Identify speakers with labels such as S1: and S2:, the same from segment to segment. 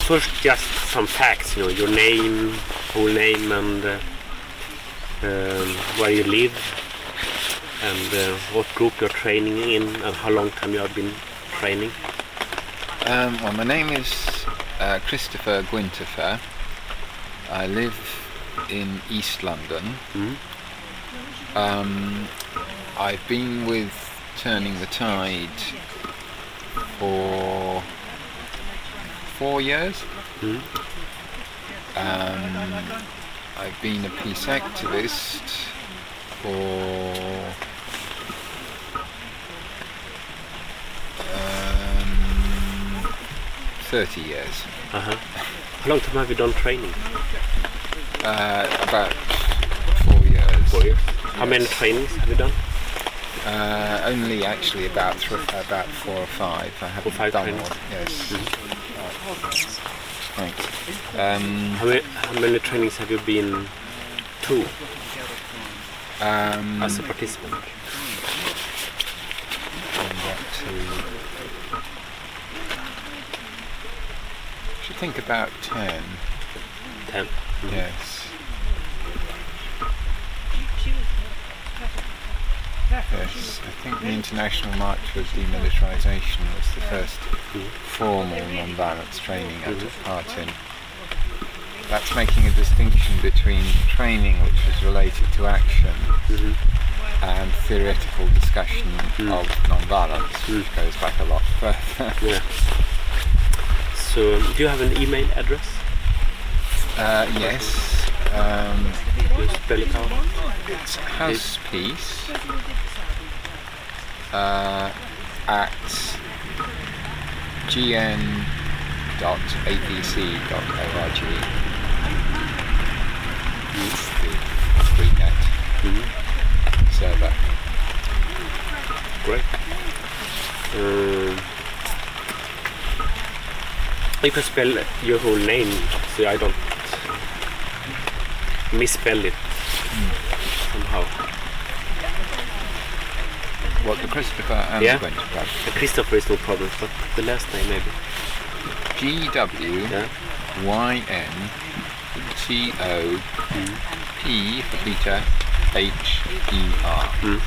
S1: first, just some facts. Your name, whole name, and where you live, and what group you're training in, and how long time you have been training.
S2: Well, my name is Christopher Gwyntefer. I live in East London. I've been with Turning the Tide for 4 years. I've been a peace activist for 30 years.
S1: How long time have you done training?
S2: About 4 years.
S1: 4 years. How many trainings have you done?
S2: Only actually about 4 or 5. I haven't
S1: 5
S2: done
S1: trainings.
S2: more. Yes. Thanks.
S1: How many trainings have you been to as a participant?
S2: I should think about 10.
S1: 10?
S2: Yes. Yes, I think the International March for Demilitarisation was the first formal non-violence training I took part in. That's making a distinction between training which was related to action and theoretical discussion of non-violence, which goes back a lot further.
S1: Yeah. So, do you have an email address?
S2: Yes.
S1: You spell it out?
S2: It's housepeace at gn.apc.org. It's the freenet server.
S1: Great. You can spell your whole name so I don't misspell it somehow.
S2: What, the Christopher and
S1: Yeah.
S2: Gwyntefer?
S1: Christopher is no problem, but the last name maybe.
S2: GWYNTOP for Peter HER.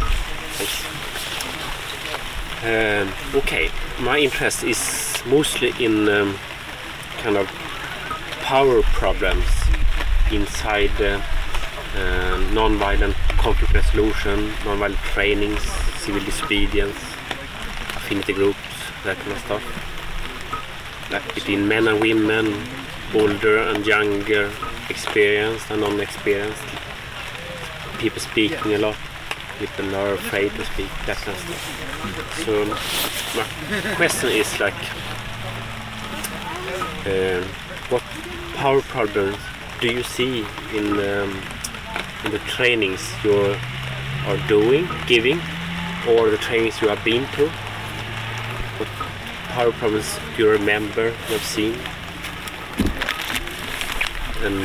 S1: Okay, my interest is mostly in kind of power problems inside non-violent conflict resolution, non-violent trainings, civil disobedience, affinity groups, that kind of stuff. Like between men and women, older and younger, experienced and non-experienced. People speaking a lot, people are afraid to speak, that kind of stuff. So my question is like, what power problems do you see in the trainings you are giving, or the trainings you have been to? What power problems do you remember you have seen? And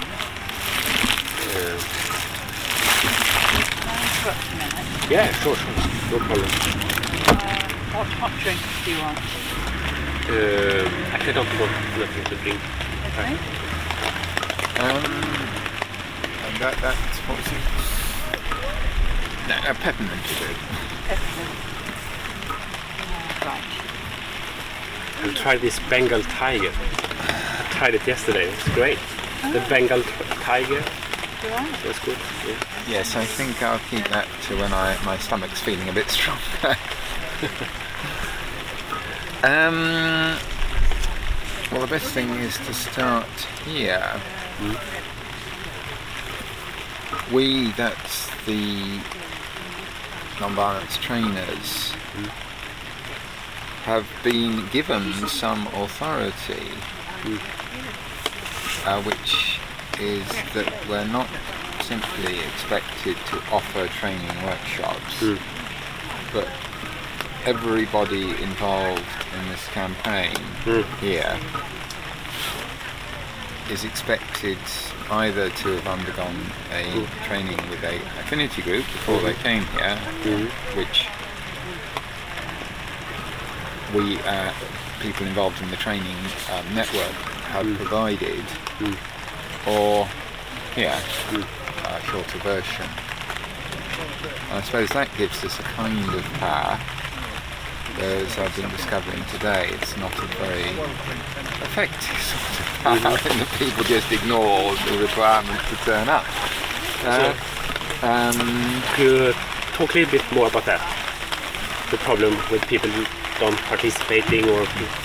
S1: yeah, sure, no problem.
S3: What hot drinks do you want?
S1: Actually, I don't want nothing to drink.
S3: Okay.
S2: And that's, what was it? No, peppermint is good.
S3: Peppermint. Right.
S1: And try this Bengal tiger. I tried it yesterday. It's great. The Bengal tiger.
S3: Right.
S1: That's good. Yeah.
S2: Yes, I think I'll keep that to when my stomach's feeling a bit stronger. Well, the best thing is to start here. We, that's the non-violence trainers, have been given some authority, which is that we're not simply expected to offer training workshops, but everybody involved in this campaign here is expected either to have undergone a training with a affinity group before they came here, which we people involved in the training network have provided, or here, a shorter version. And I suppose that gives us a kind of power. As I've been discovering today, it's not a very effective sort of power, and that people just ignore the requirement to turn up.
S1: Could you talk a little bit more about that? The problem with people who don't participating, or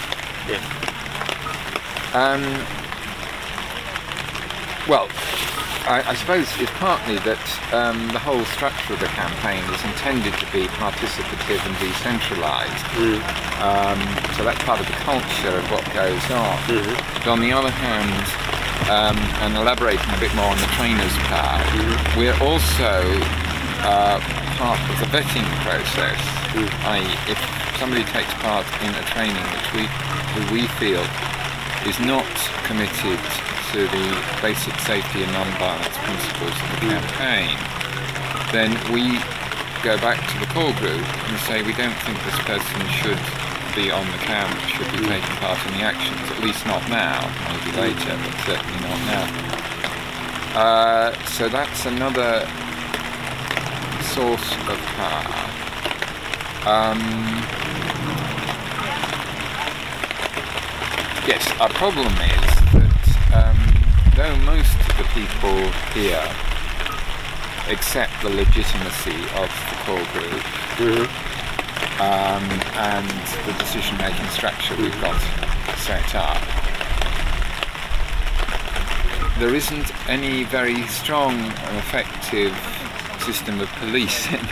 S2: well, I suppose it's partly that the whole structure of the campaign is intended to be participative and decentralised. So that's part of the culture of what goes on. But on the other hand, and elaborating a bit more on the trainer's part, we're also part of the vetting process. I.e., if somebody takes part in a training who we feel is not committed to the basic safety and non-violence principles of the campaign, then we go back to the core group and say we don't think this person should be on the camp, should be taking part in the actions, at least not now, maybe later, but certainly not now. So that's another source of power. Yes, our problem is that though most of the people here accept the legitimacy of the core group and the decision-making structure we've got set up, there isn't any very strong and effective system of policing.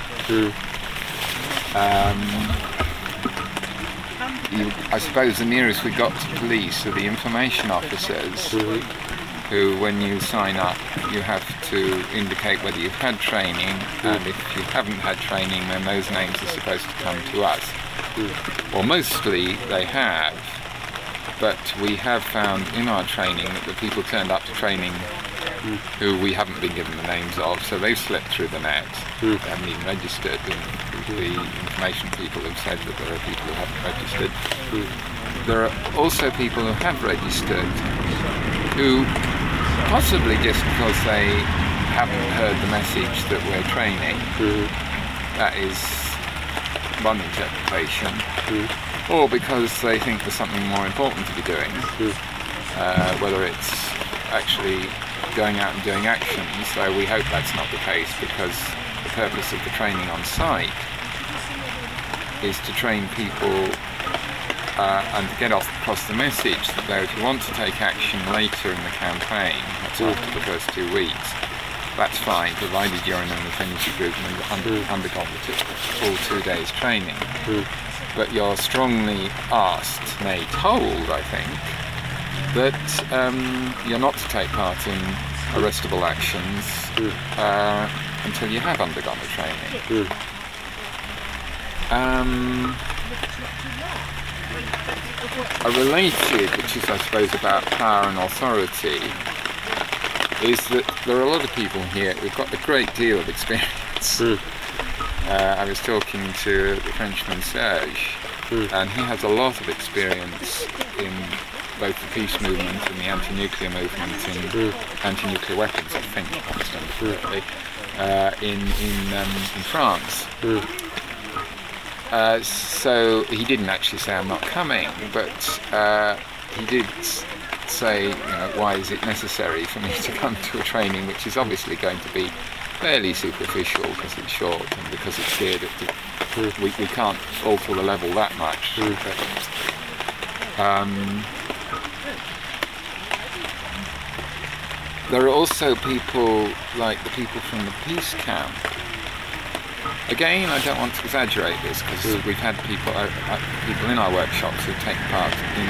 S2: I suppose the nearest we got to police are the information officers, who, when you sign up, you have to indicate whether you've had training, and if you haven't had training, then those names are supposed to come to us. Well, mostly they have, but we have found in our training that the people turned up to training who we haven't been given the names of, so they've slipped through the net. They haven't even registered, and the information people have said that there are people who haven't registered. There are also people who have registered, who possibly just because they haven't heard the message that we're training, that is one interpretation, or because they think there's something more important to be doing, whether it's actually going out and doing actions, though we hope that's not the case, because the purpose of the training on site is to train people and to get across the message that if you want to take action later in the campaign, that's after the first 2 weeks, that's fine, provided you're in an affinity group and undergone the full 2 days training. But you're strongly asked, nay told, I think, that you're not to take part in arrestable actions until you have undergone the training. A related, which is I suppose about power and authority, is that there are a lot of people here who've got a great deal of experience. I was talking to the Frenchman Serge, and he has a lot of experience in both the peace movement and the anti-nuclear movement in anti-nuclear weapons, I think, in France. So he didn't actually say I'm not coming, but he did say, why is it necessary for me to come to a training which is obviously going to be fairly superficial because it's short and because it's clear that we can't alter the level that much. There are also people like the people from the peace camp. Again, I don't want to exaggerate this because we've had people in our workshops who take part in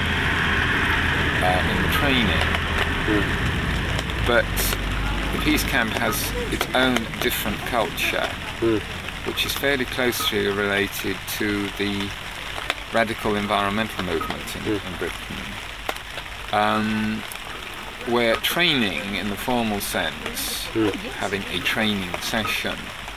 S2: the training. But the peace camp has its own different culture, which is fairly closely related to the radical environmental movement in Britain, where training in the formal sense, having a training session,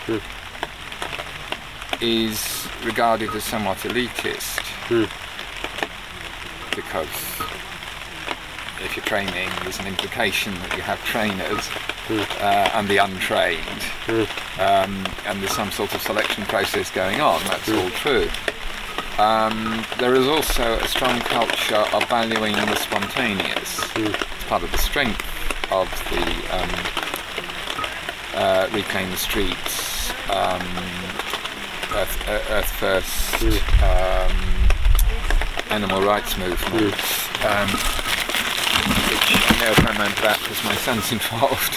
S2: is regarded as somewhat elitist, because if you're training, there's an implication that you have trainers and the untrained, and there's some sort of selection process going on. That's all true. There is also a strong culture of valuing the spontaneous. It's part of the strength of the Reclaim the Streets, Earth First, animal rights movement, which I know a fair amount about because my son's involved.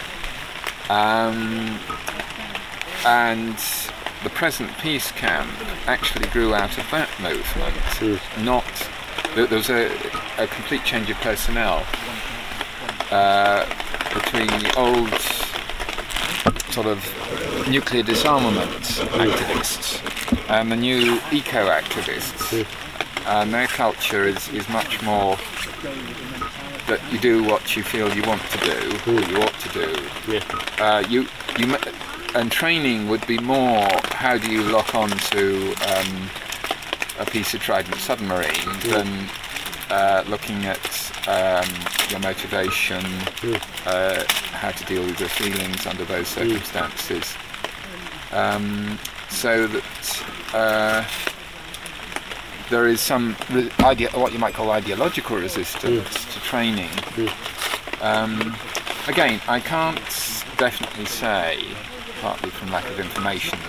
S2: And the present peace camp actually grew out of that movement. There was a complete change of personnel between the old sort of nuclear disarmament activists and the new eco-activists. And their culture is much more that you do what you feel you want to do, or you ought to do. And training would be more, how do you lock on to a piece of Trident submarine than looking at your motivation, how to deal with your feelings under those circumstances. So that there is some what you might call ideological resistance to training. Again, I can't definitely say, partly from lack of information,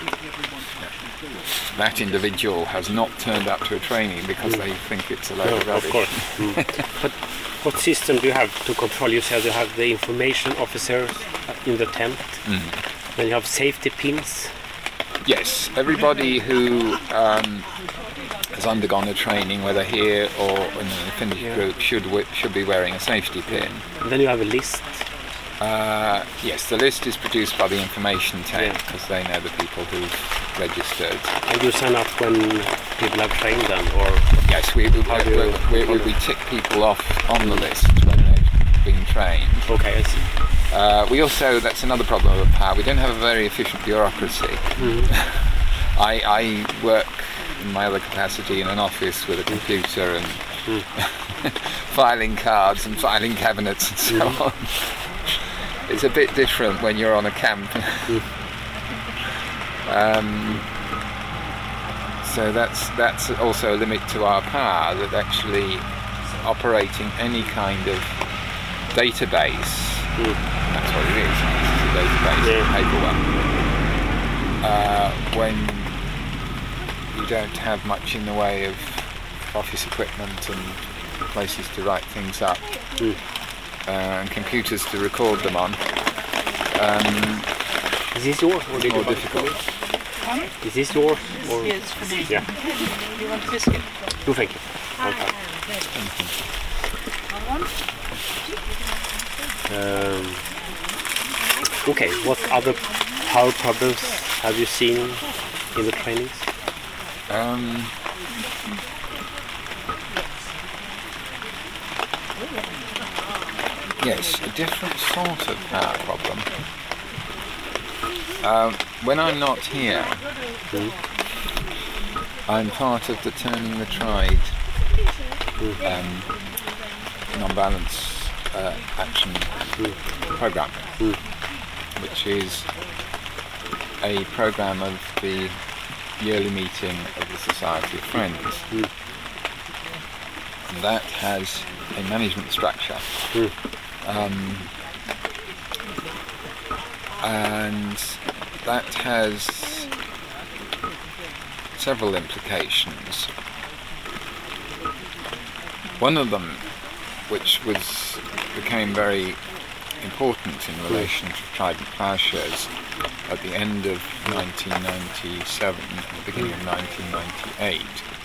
S2: that individual has not turned up to a training because they think it's a load of rubbish.
S1: Of course. But what system do you have to control yourself? You have the information officers in the tent, then you have safety pins.
S2: Yes, everybody who has undergone a training, whether here or in an affinity group, should be wearing a safety pin.
S1: And then you have a list.
S2: Yes, the list is produced by the information tent because they know the people who've registered.
S1: And you sign up when people have trained them, or?
S2: Yes, we tick people off on the list when they've been trained.
S1: Okay, I see.
S2: We also, that's another problem of power, we don't have a very efficient bureaucracy. I work in my other capacity in an office with a computer and filing cards and filing cabinets and so on. It's a bit different when you're on a camp. So that's also a limit to our power, that actually operating any kind of database, that's what it is, it's a database, a paper one, when you don't have much in the way of office equipment and places to write things up, and computers to record them on.
S1: Is this yours, or
S2: it's more difficult.
S1: Is this yours? Or?
S3: Yes, for me.
S1: Yeah.
S3: You want a biscuit?
S1: No, thank you. Okay. Okay, what other power problems have you seen in the trainings?
S2: Yes, a different sort of power problem. When I'm not here, I'm part of the Turning the Tide non-violence action program, which is a program of the yearly meeting of the Society of Friends. And that has a management structure. And that has several implications. One of them, which became very important in relation to Trident Ploughshares at the end of 1997 and the beginning of 1998,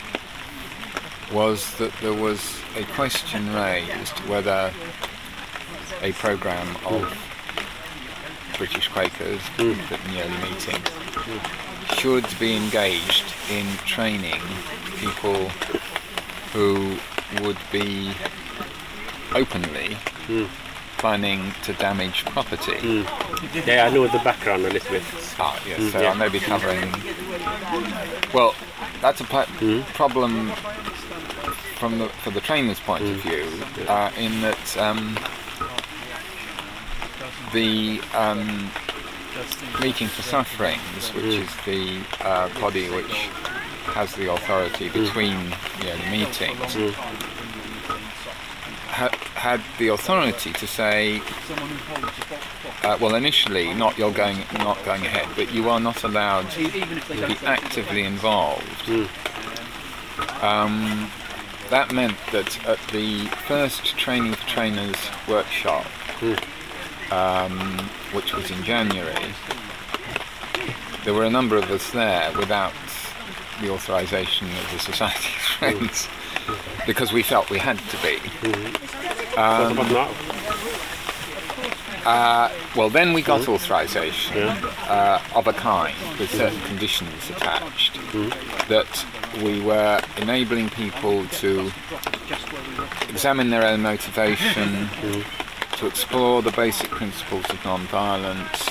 S2: was that there was a question raised whether a programme of British Quakers at the yearly meeting should be engaged in training people who would be openly planning to damage property.
S1: Yeah, I know the background a little bit.
S2: Yes, so I may be covering... Well, that's a problem for the trainer's point of view, in that the Meeting for Sufferings, which is the body which has the authority between the meetings, had the authority to say, well, initially, not going ahead, but you are not allowed to be actively involved. That meant that at the first Training for Trainers workshop, which was in January, there were a number of us there without the authorization of the Society of Friends, because we felt we had to be.
S1: What about now?
S2: Well, then we got authorization of a kind, with certain conditions attached, that we were enabling people to examine their own motivation, to explore the basic principles of non-violence,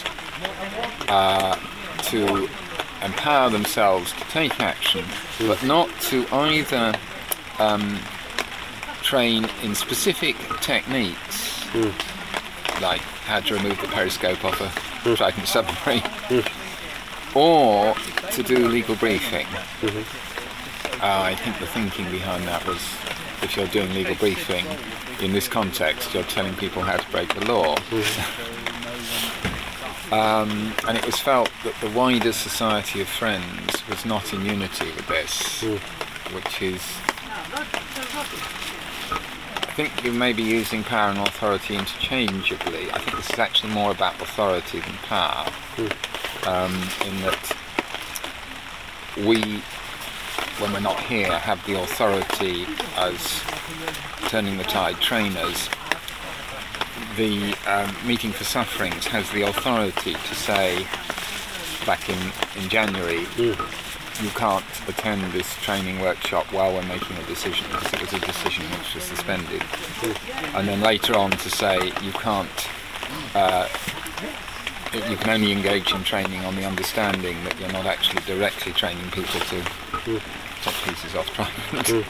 S2: to empower themselves to take action, but not to either train in specific techniques, like how to remove the periscope off a Trident submarine, or to do legal briefing. I think the thinking behind that was, if you're doing legal briefing in this context, you're telling people how to break the law. And it was felt that the wider Society of Friends was not in unity with this, which is, I think you may be using power and authority interchangeably. I think this is actually more about authority than power, in that we, when we're not here, have the authority as Turning the Tide trainers. The Meeting for Sufferings has the authority to say, back in January, you can't attend this training workshop while we're making a decision, because it was a decision which was suspended. And then later on to say you can't, you can only engage in training on the understanding that you're not actually directly training people to take pieces off Trident.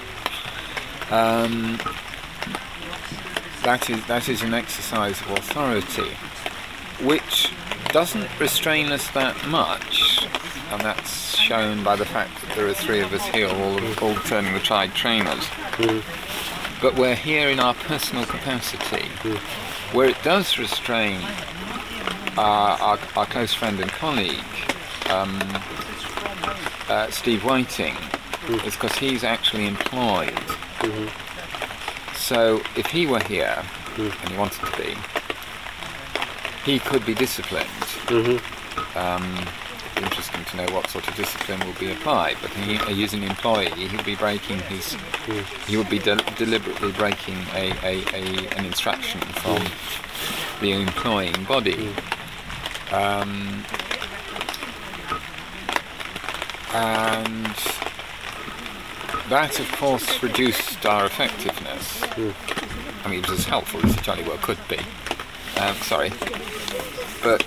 S2: That is an exercise of authority, which doesn't restrain us that much, and that's shown by the fact that there are three of us here, all Turning the Tide trainers. But we're here in our personal capacity. Where it does restrain our close friend and colleague, Steve Whiting, is because he's actually employed. So if he were here, and he wanted to be, he could be disciplined. Interesting to know what sort of discipline will be applied, but he's an employee. He would be breaking his. He would be deliberately breaking an instruction from the employing body. And that, of course, reduced our effectiveness. I mean, it was as helpful as it jolly well could be. But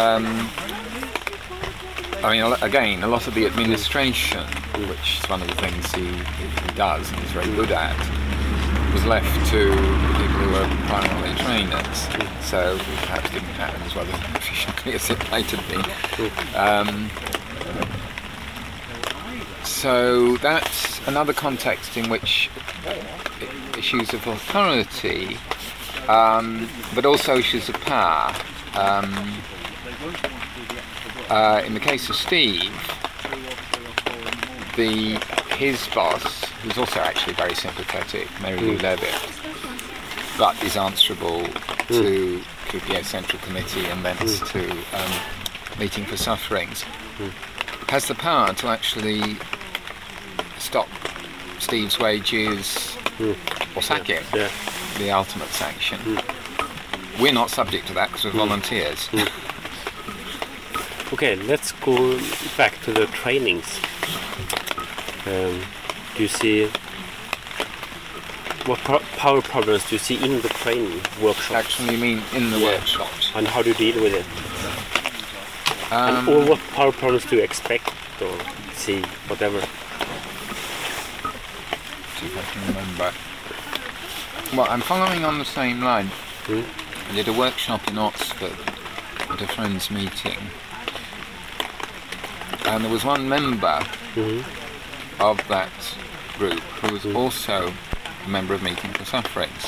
S2: I mean, again, a lot of the administration, which is one of the things he does and is very good at, was left to people who were primarily trainers. So it perhaps didn't happen as well as efficiently as it might have been. So that's another context in which issues of authority, but also issues of power. In the case of Steve, his boss, who's also actually very sympathetic, Mary Lou Levitt, but is answerable to QPA Central Committee and thence to Meeting for Sufferings, has the power to actually stop Steve's wages or sack him, the ultimate sanction. We're not subject to that because we're volunteers.
S1: Okay, let's go back to the trainings. Do you see what power problems do you see in the training workshops?
S2: Actually, you mean in the workshops?
S1: And how do you deal with it? Or what power problems do you expect or see, whatever?
S2: To see if I can remember. Well, I'm following on the same line. I did a workshop in Oxford at a friend's meeting, and there was one member of that group who was also a member of Meeting for Sufferings.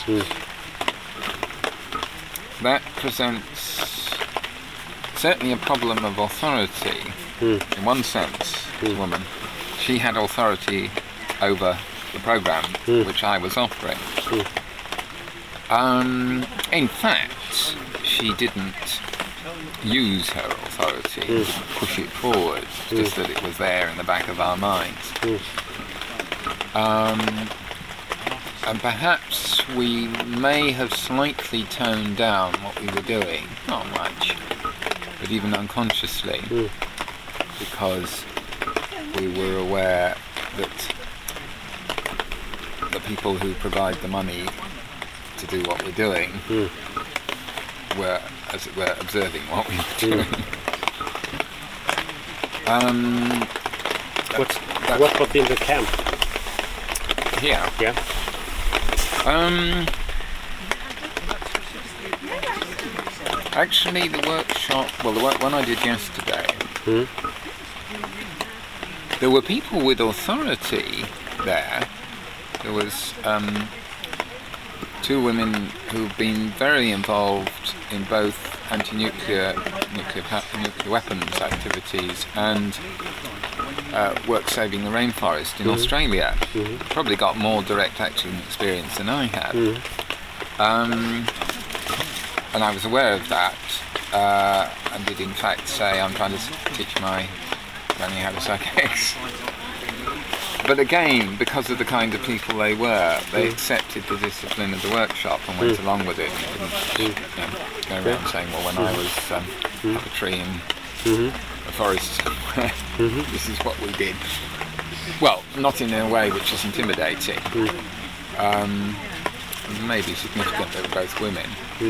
S2: That presents certainly a problem of authority. In one sense, the woman, she had authority over the program which I was offering. In fact, she didn't use her authority, didn't push it forward, just that it was there in the back of our minds. And perhaps we may have slightly toned down what we were doing, not much, but even unconsciously, because we were aware that the people who provide the money to do what we're doing were, as it were, observing what we were doing.
S1: What was in the camp?
S2: Here.
S1: Yeah.
S2: Actually, the workshop, well, the one I did yesterday, there were people with authority there. There was two women who've been very involved in both anti-nuclear nuclear weapons activities and work saving the rainforest in Australia. Probably got more direct action experience than I had. And I was aware of that, and did in fact say I'm trying to teach my granny how to suck eggs. But again, because of the kind of people they were, they accepted the discipline of the workshop and went along with it. And didn't go around saying, well, when I was up a tree in a forest somewhere, this is what we did. Well, not in a way which is intimidating. Maybe significant they were both women.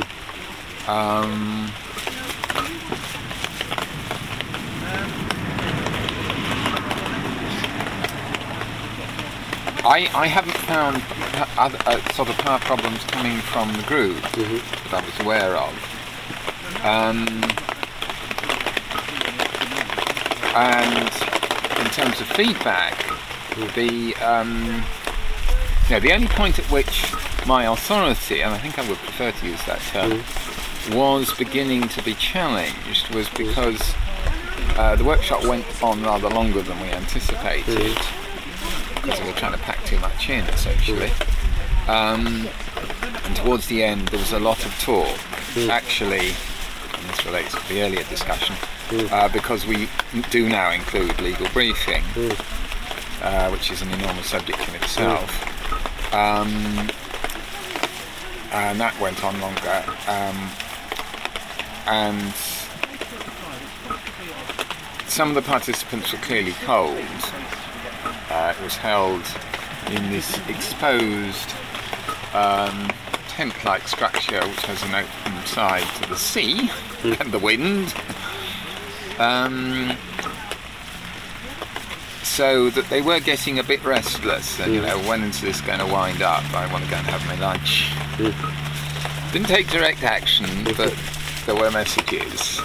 S2: I haven't found other sort of power problems coming from the group that I was aware of. And in terms of feedback, the only point at which my authority, and I think I would prefer to use that term, was beginning to be challenged was because the workshop went on rather longer than we anticipated, because we were trying to pack too much in, essentially. And towards the end there was a lot of talk, actually, and this relates to the earlier discussion, because we do now include legal briefing, which is an enormous subject in itself. And that went on longer, and some of the participants were clearly cold. It was held in this exposed tent-like structure which has an open side to the sea and the wind, so that they were getting a bit restless and, when is this going to wind up? I want to go and have my lunch. Didn't take direct action, but there were messages.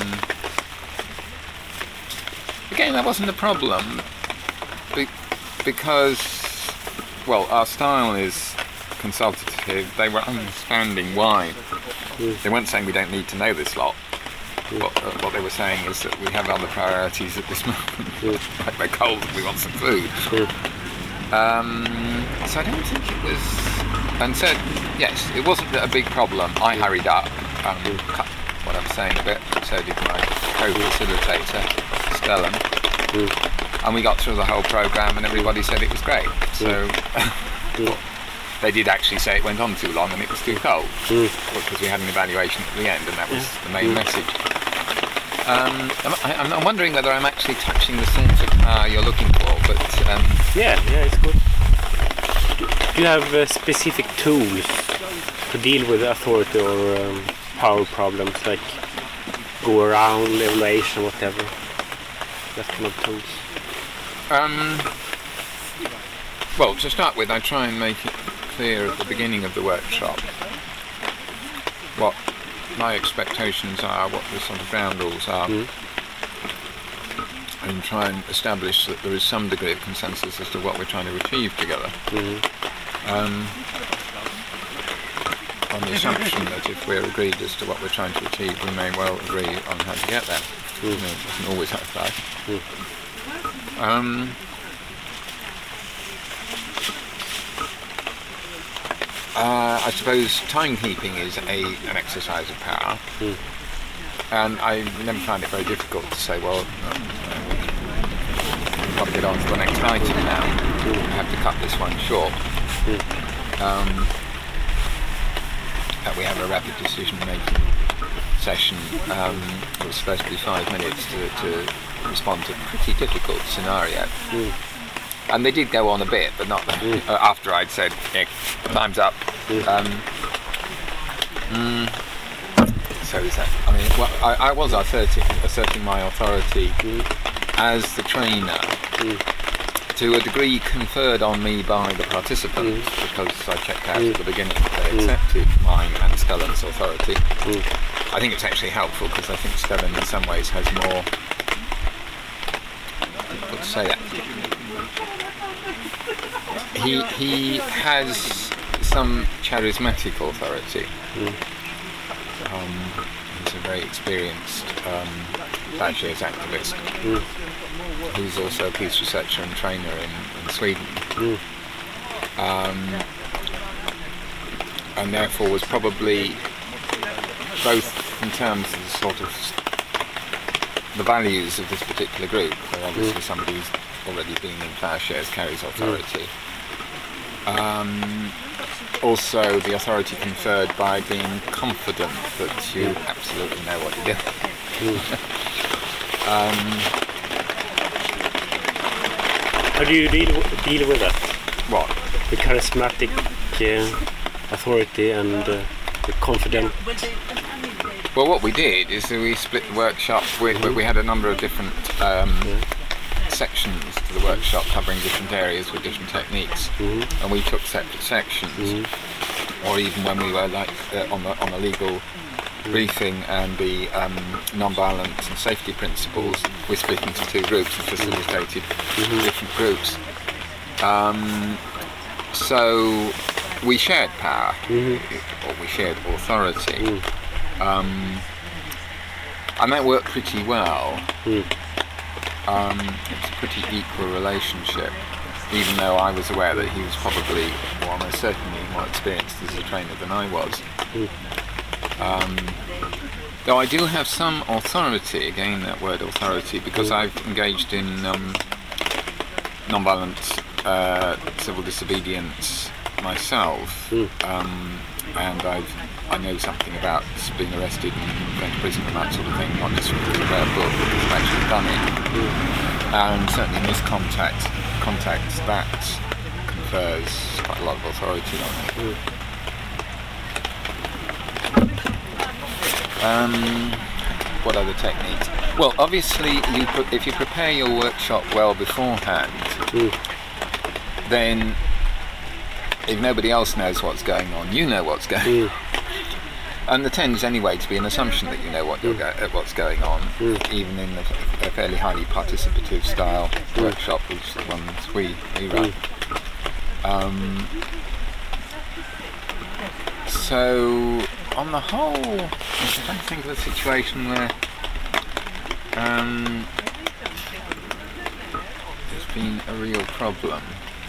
S2: Again, that wasn't a problem, because, well, our style is consultative. They were understanding why. They weren't saying we don't need to know this lot. What they were saying is that we have other priorities at this moment. Like we're cold and we want some food. So I don't think it was... And so, yes, it wasn't a big problem. I hurried up and cut what I'm saying a bit. So did my co-facilitator, Stellan. And we got through the whole programme and everybody said it was great. So they did actually say it went on too long and it was too cold, because we had an evaluation at the end and that was the main message. I'm wondering whether I'm actually touching the sense of power you're looking for, but...
S1: Yeah, it's good. Do you have specific tools to deal with authority or power problems, like go around, evaluation, whatever? That kind of tools?
S2: Well, to start with, I try and make it clear at the beginning of the workshop what my expectations are, what the sort of ground rules are, and try and establish that there is some degree of consensus as to what we're trying to achieve together. On the assumption that if we're agreed as to what we're trying to achieve, we may well agree on how to get there. You know, it doesn't always have that. I suppose timekeeping is an exercise of power, and I never find it very difficult to say, well, we've got to get on to the next item now. We have to cut this one short. That we have a rapid decision-making session. It was supposed to be 5 minutes to respond to a pretty difficult scenario. And they did go on a bit, but not after I'd said, yeah, time's up. So is that? I mean, well, I was asserting my authority as the trainer to a degree conferred on me by the participants, because I checked out at the beginning that they accepted mine and Stellan's authority. I think it's actually helpful because I think Stellan in some ways has more. Difficult to say that. He has some charismatic authority. He's a very experienced Fair-Shares activist. He's also a peace researcher and trainer in Sweden. And therefore was probably, both in terms of the sort of the values of this particular group, where obviously somebody who's already been in Fair-Shares carries authority. Also the authority conferred by being confident that you absolutely know what you're doing.
S1: How do you deal with that?
S2: What?
S1: The charismatic authority and the confident.
S2: Well, what we did is that we split the workshop. We had a number of different sections to the workshop covering different areas with different techniques, and we took separate sections. Or even when we were like on a legal briefing and the non-violence and safety principles, we split into 2 groups and facilitated different groups. So we shared power, or we shared authority, and that worked pretty well. It's a pretty equal relationship, even though I was aware that he was probably, or almost certainly, more experienced as a trainer than I was. Though I do have some authority, again that word authority, because I've engaged in non-violent civil disobedience myself, and I know something about being arrested and going to prison and that sort of thing, not just because I've read a book, because I've actually done it. And certainly in this context that confers quite a lot of authority on it. What other techniques? Well, obviously, if you prepare your workshop well beforehand, then if nobody else knows what's going on, you know what's going on. And there tends anyway to be an assumption that you know what's going on, even in a fairly highly participative style workshop, which is the ones we run. So on the whole, I'm trying to think of a situation where there's been a real problem.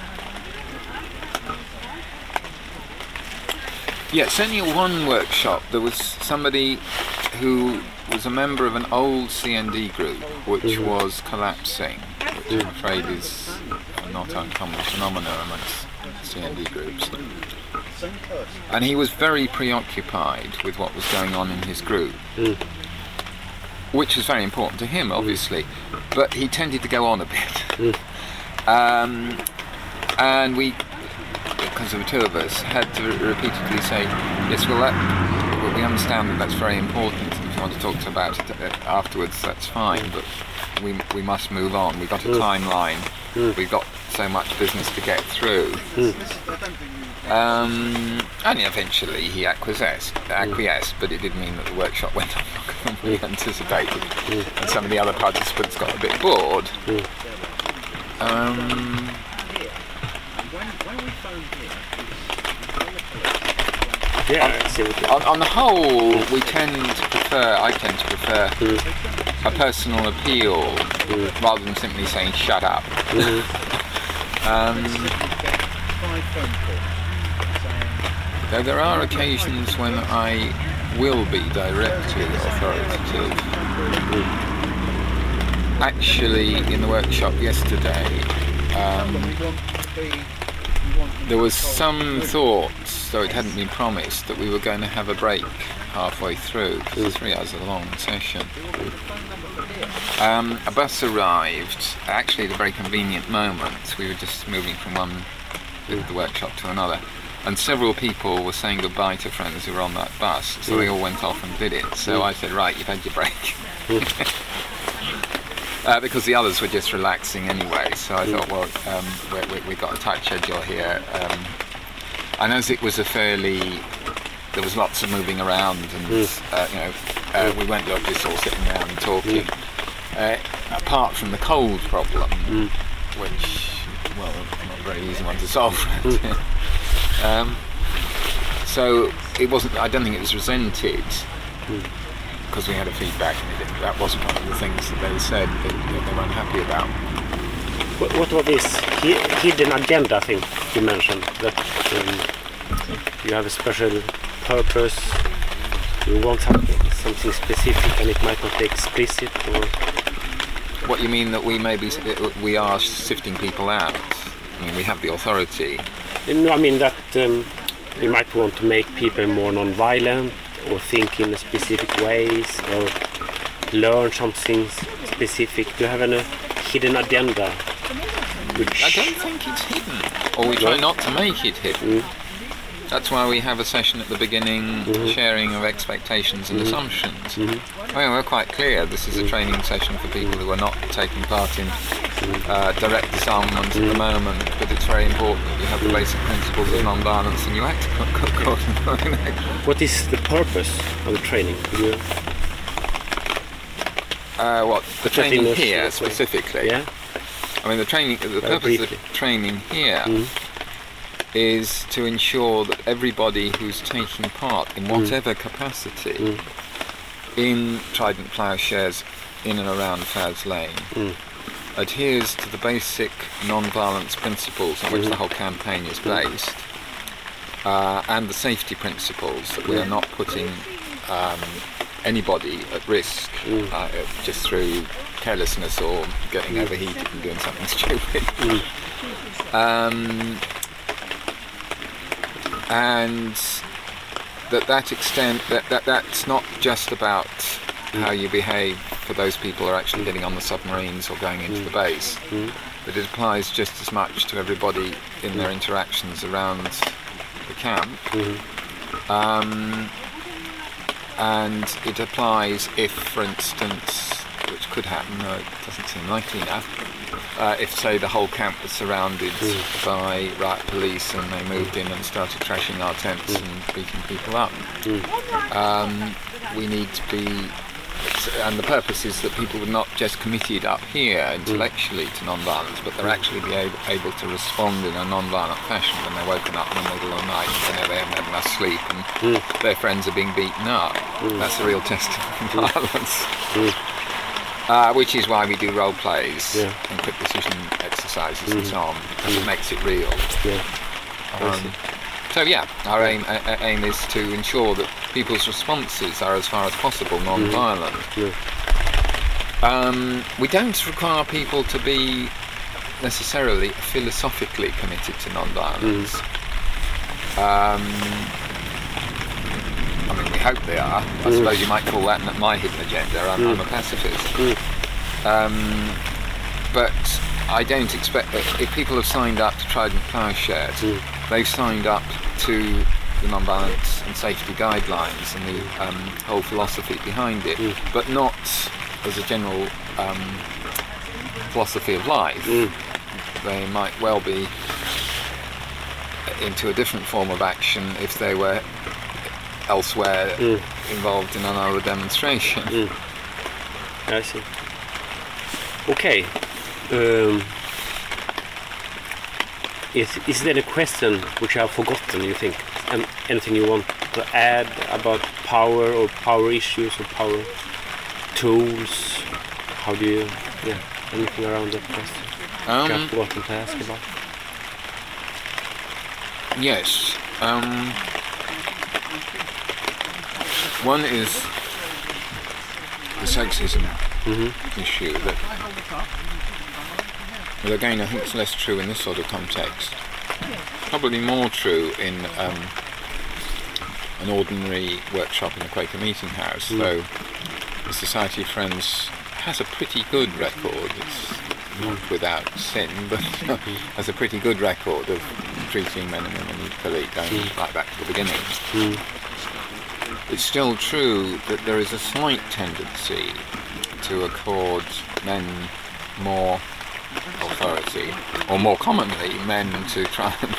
S2: Yeah, certainly at one workshop there was somebody who was a member of an old CND group which was collapsing, which I'm afraid is a not uncommon phenomenon amongst CND groups. And he was very preoccupied with what was going on in his group, which was very important to him, obviously, but he tended to go on a bit. And we, because of the 2 of us, had to repeatedly say, yes, well, we understand that that's very important. If you want to talk about it afterwards, that's fine, but we must move on. We've got a timeline. We've got so much business to get through. And eventually he acquiesced, but it did mean that the workshop went on longer than we anticipated, and some of the other participants got a bit bored.
S1: Yeah, I see what you
S2: On the whole, I tend to prefer a personal appeal rather than simply saying "shut up." Though there are occasions when I will be directly authoritative. Actually, in the workshop yesterday, there was some thought, though it hadn't been promised, that we were going to have a break halfway through, because it's 3 hours a long session. A bus arrived, actually at a very convenient moment. We were just moving from one bit of the workshop to another, and several people were saying goodbye to friends who were on that bus, so they all went off and did it. So I said, right, you've had your break. Because the others were just relaxing anyway, so I thought, well, we've got a tight schedule here. And as it was there was lots of moving around, and we weren't just all sitting around and talking. Apart from the cold problem, which, well, not a very easy one to solve. So it wasn't. I don't think it was resented. Because we had a feedback, and that wasn't one of the things that they said that they weren't happy about.
S1: What was this hidden agenda thing you mentioned? That you have a special purpose, you want something specific, and it might not be explicit, or...
S2: What you mean, that we are sifting people out? I mean, we have the authority.
S1: No, I mean that we might want to make people more non-violent, or think in specific ways, or learn something specific. Do you have any hidden agenda?
S2: I don't think it's hidden, or we try not to make it hidden. That's why we have a session at the beginning, sharing of expectations and assumptions. I mean, we're quite clear, this is a training session for people who are not taking part in direct disarmament at the moment, but it's very important that you have the basic principles of non-violence and you act accordingly.
S1: What is the purpose of the training?
S2: The training here specifically?
S1: Yeah.
S2: I mean, the purpose of the training here is to ensure that everybody who's taking part in whatever capacity in Trident Ploughshares in and around Fouds Lane adheres to the basic non-violence principles on which the whole campaign is based, and the safety principles, that we are not putting anybody at risk just through carelessness or getting overheated and doing something stupid. And that extent, that's not just about how you behave for those people who are actually getting on the submarines or going into the base, but it applies just as much to everybody in their interactions around the camp. And it applies if, for instance, which could happen, though it doesn't seem likely enough, if, say, the whole camp was surrounded by riot police and they moved in and started trashing our tents and beating people up. We need to be, and the purpose is that people would not just committed up here intellectually to non-violence, but they're actually be able to respond in a non-violent fashion when they're woken up in the middle of the night and they haven't had enough sleep and their friends are being beaten up. That's the real test of violence. Which is why we do role plays and quick decision exercises and so on, and it makes it real. So our aim is to ensure that people's responses are as far as possible non-violent. We don't require people to be necessarily philosophically committed to non-violence. I mean, we hope they are. I suppose you might call that my hidden agenda. I'm a pacifist. But I don't expect that if people have signed up to Trident Ploughshares, they've signed up to the non-violence and safety guidelines and the whole philosophy behind it, but not as a general philosophy of life. they might well be into a different form of action if they were elsewhere involved in another demonstration.
S1: I see. Okay. Is there a question which I've forgotten, you think? And anything you want to add about power or power issues or power tools? How do you... anything around that question? I've forgotten to ask about.
S2: Yes. One is the sexism issue that, well, again, I think it's less true in this sort of context. Probably more true in an ordinary workshop in a Quaker meeting house, though the Society of Friends has a pretty good record. It's not without sin, but has a pretty good record of treating men and women equally, going right back to the beginning. It's still true that there is a slight tendency to accord men more authority, or more commonly men to try and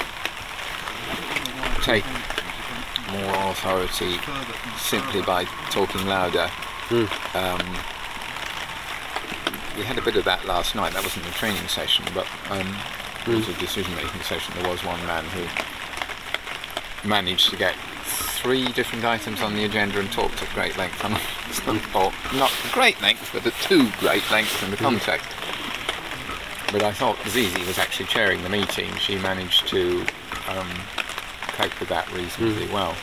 S2: take more authority simply by talking louder. We had a bit of that last night. That wasn't a training session, but it was a decision-making session. There was one man who managed to get 3 different items on the agenda and talked at great length on or not great length, but at 2 great lengths in the context. But I thought Zizi was actually chairing the meeting. She managed to cope with that reasonably well.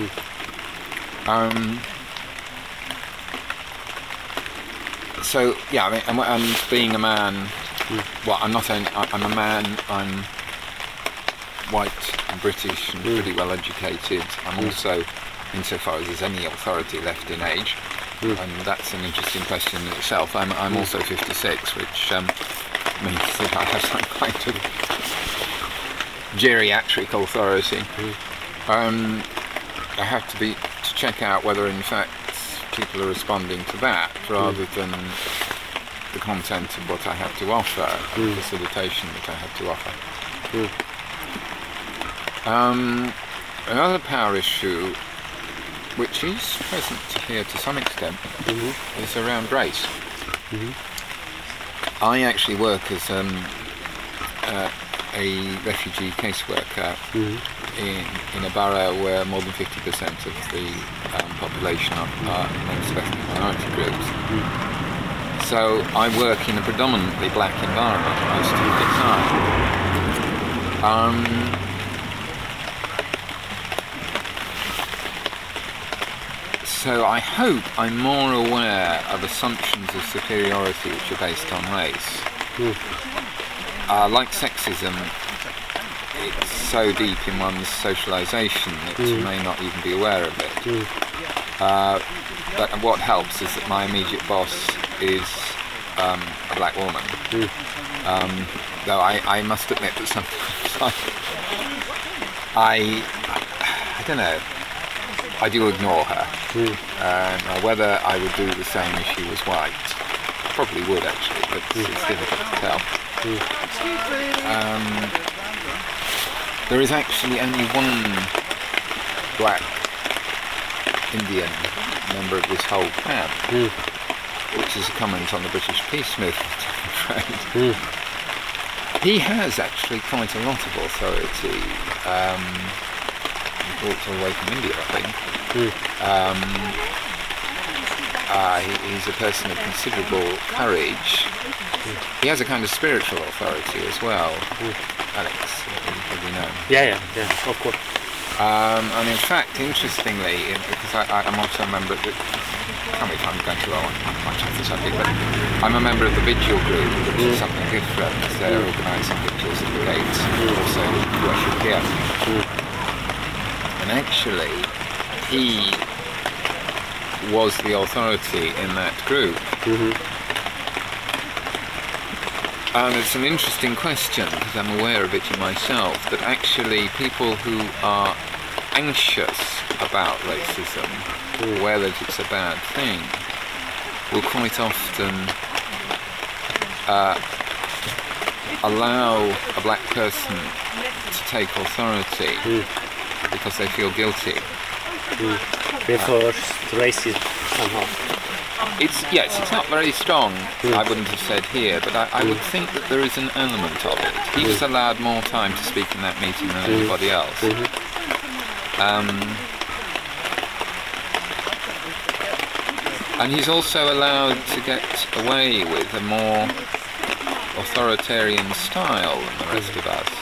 S2: So yeah, I mean, and being a man, well, I'm a man. I'm white and British and pretty well educated. I'm also, insofar as there's any authority left in age, and that's an interesting question in itself. I'm also 56, which means that I have some kind of geriatric authority. I have to check out whether in fact people are responding to that rather than the content of what I have to offer, the facilitation that I have to offer. Another power issue, which is present here to some extent, is around race. I actually work as a refugee caseworker in a borough where more than 50% of the population are mixed ethnic minority groups. So I work in a predominantly black environment most of the time. So I hope I'm more aware of assumptions of superiority which are based on race. Like sexism, it's so deep in one's socialisation that you may not even be aware of it. But what helps is that my immediate boss is a black woman. Though I must admit that sometimes I don't know, I do ignore her. Whether I would do the same if she was white, probably would actually, but it's difficult to tell. There is actually only one black Indian member of this whole camp, which is a comment on the British peace movement, I'm afraid. He has actually quite a lot of authority. Brought all the way from India, I think. He's a person of considerable courage. He has a kind of spiritual authority as well. Alex, you probably know.
S1: Yeah, of course.
S2: And in fact, interestingly, because I'm also a member of the, I can't believe I'm going to much off the subject, but I'm a member of the Vigil group, which is something different. They're organising vigils at the gates, also worship here. And actually, he was the authority in that group. And it's an interesting question, because I'm aware of it in myself, that actually people who are anxious about racism, aware that it's a bad thing, will quite often allow a black person to take authority because they feel guilty.
S1: Refers to racism somehow.
S2: It's not very strong, I wouldn't have said here, but I would think that there is an element of it. He was allowed more time to speak in that meeting than anybody else. And he's also allowed to get away with a more authoritarian style than the rest of us.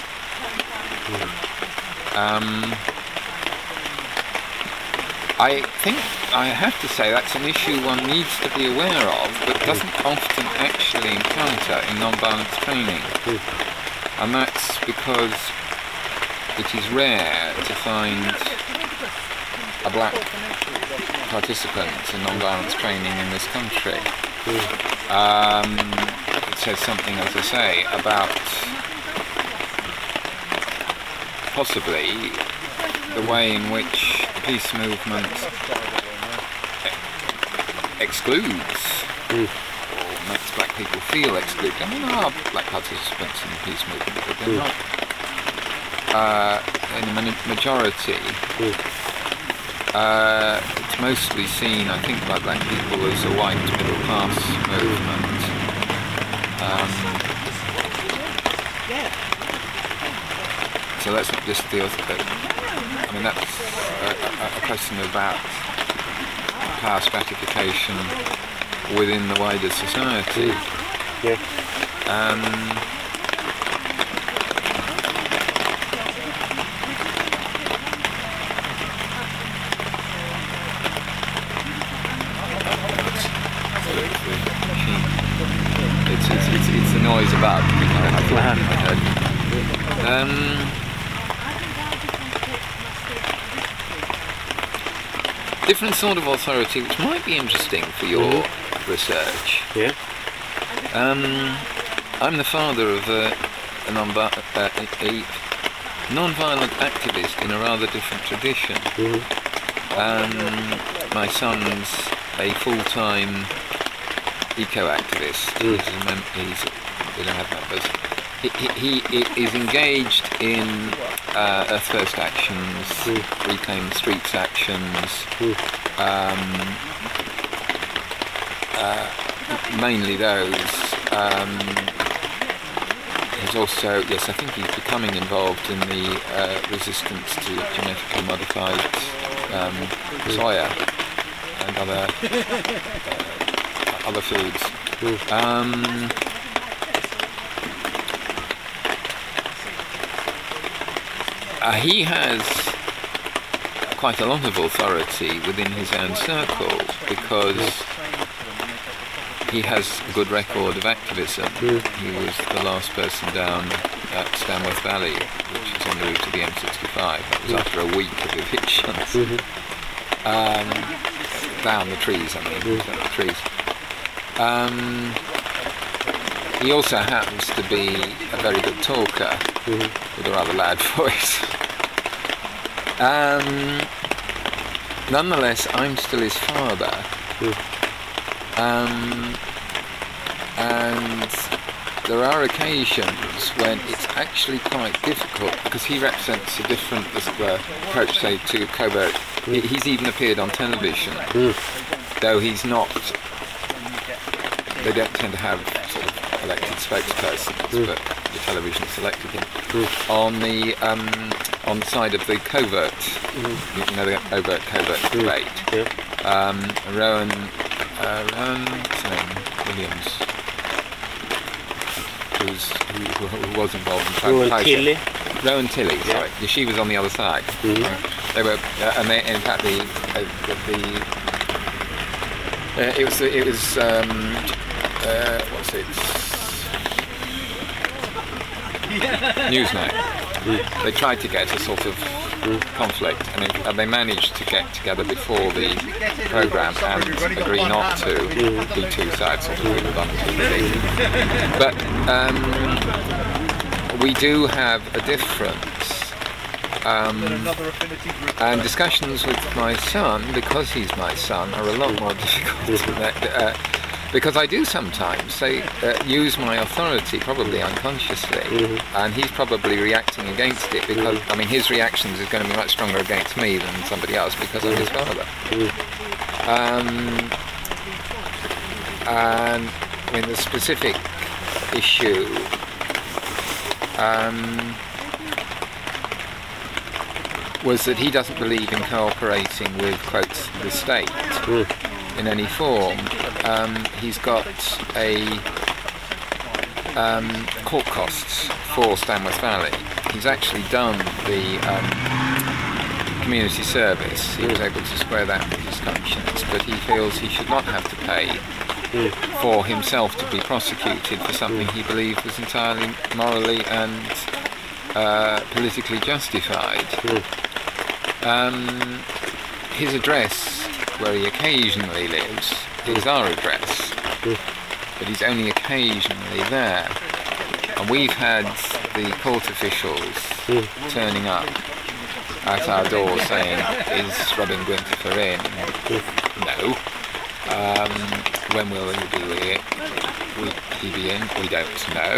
S2: I think I have to say that's an issue one needs to be aware of, but doesn't often actually encounter in non-violence training. And that's because it is rare to find a black participant in non-violence training in this country. It says something, as I say, about possibly the way in which the peace movement excludes or makes black people feel excluded. I mean, there are black participants in the peace movement, but they're not in the majority. It's mostly seen, I think, by black people as a white middle class movement. So that's not just the other. I mean, that's a question about power stratification within the wider society. It's the noise above. I thought I heard. Different sort of authority, which might be interesting for your research. I'm the father of a non-violent activist in a rather different tradition. My son's a full-time eco-activist. We don't have members. He is engaged in Earth First actions, Reclaim the Streets actions, mainly those. He's also, I think he's becoming involved in the resistance to genetically modified soya and other foods. He has quite a lot of authority within his own circle because he has a good record of activism. He was the last person down at Stanworth Valley, which is on the route to the M65. That was after a week of evictions. Down the trees, down the trees. He also happens to be a very good talker with a rather loud voice. Nonetheless, I'm still his father. And there are occasions when it's actually quite difficult because he represents a different approach, say, to covert. He's even appeared on television, though he's not. They don't tend to have sort of elected spokespersons, but the television selected him on the side of the covert, the overt-covert debate. Rowan what's her name? Williams, who was involved in
S1: Rowan Tilley.
S2: Rowan Tilley, sorry. Yeah, she was on the other side. They were, and they, in fact, it was what's it? Newsnight. They tried to get a sort of conflict, and they managed to get together before the programme and agree not to be two sides, sort of we were on But we do have a difference. And discussions with my son, because he's my son, are a lot more difficult. Because I do sometimes use my authority, probably unconsciously, and he's probably reacting against it because, I mean, his reactions is going to be much stronger against me than somebody else because I'm his father. And I mean, the specific issue was that he doesn't believe in cooperating with, quotes, the state in any form. He's got a court costs for Stanworth Valley. He's actually done the community service. He was able to square that with his conscience, but he feels he should not have to pay for himself to be prosecuted for something he believed was entirely morally and politically justified. His address, where he occasionally lives, is our address, but he's only occasionally there. And we've had the court officials turning up at our door saying, "Is Robin Gwyntheffer in?" No. When will he be in? We don't know.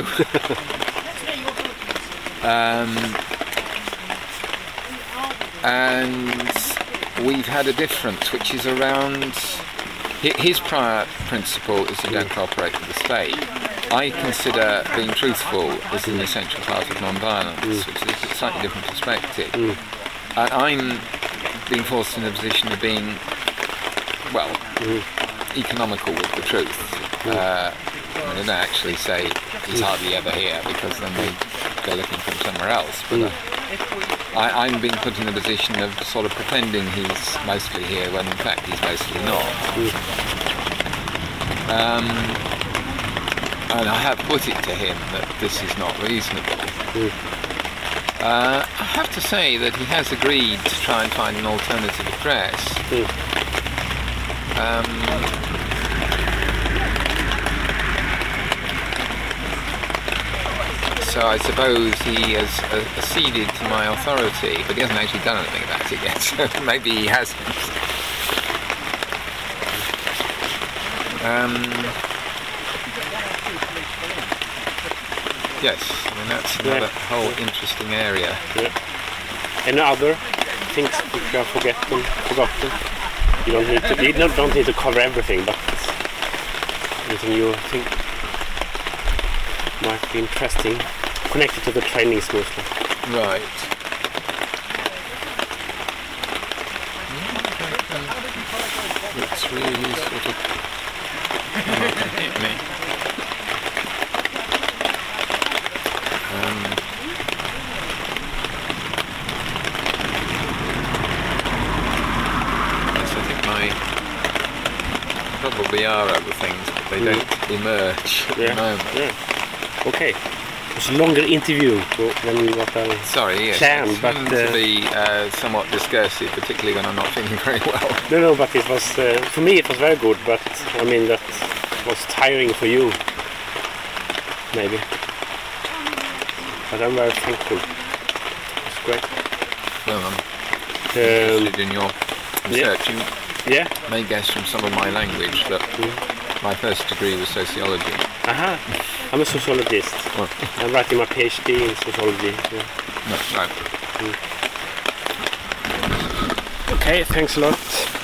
S2: And we've had a difference, which is around his prior principle is you don't cooperate with the state. I consider being truthful as an essential part of non-violence, which is a slightly different perspective. And I'm being forced in a position of being, well, economical with the truth. I mean, they don't actually say he's hardly ever here because then they go looking for him somewhere else. But I'm being put in a position of sort of pretending he's mostly here when in fact he's mostly not. And I have put it to him that this is not reasonable. I have to say that he has agreed to try and find an alternative address. So I suppose he has acceded to my authority, but he hasn't actually done anything about it yet, so maybe he hasn't. Yes, I mean that's another whole interesting area.
S1: Any other things which you have forgotten? You don't need to cover everything, but anything you think might be interesting, connected to the trainings mostly.
S2: Right. It's really sort of hit me. Yes, I think probably are other things, but they don't emerge at the moment.
S1: Okay. It's a longer interview than what I planned,
S2: but to be somewhat discursive, particularly when I'm not feeling very well.
S1: No, but it was for me it was very good, but I mean that was tiring for you, maybe. But I'm very thankful. It's great.
S2: Well, I'm interested in your research. You may guess from some of my language that my first degree was sociology. I'm a sociologist. Oh. I'm writing my PhD in sociology. No, right.
S1: Okay, thanks a lot.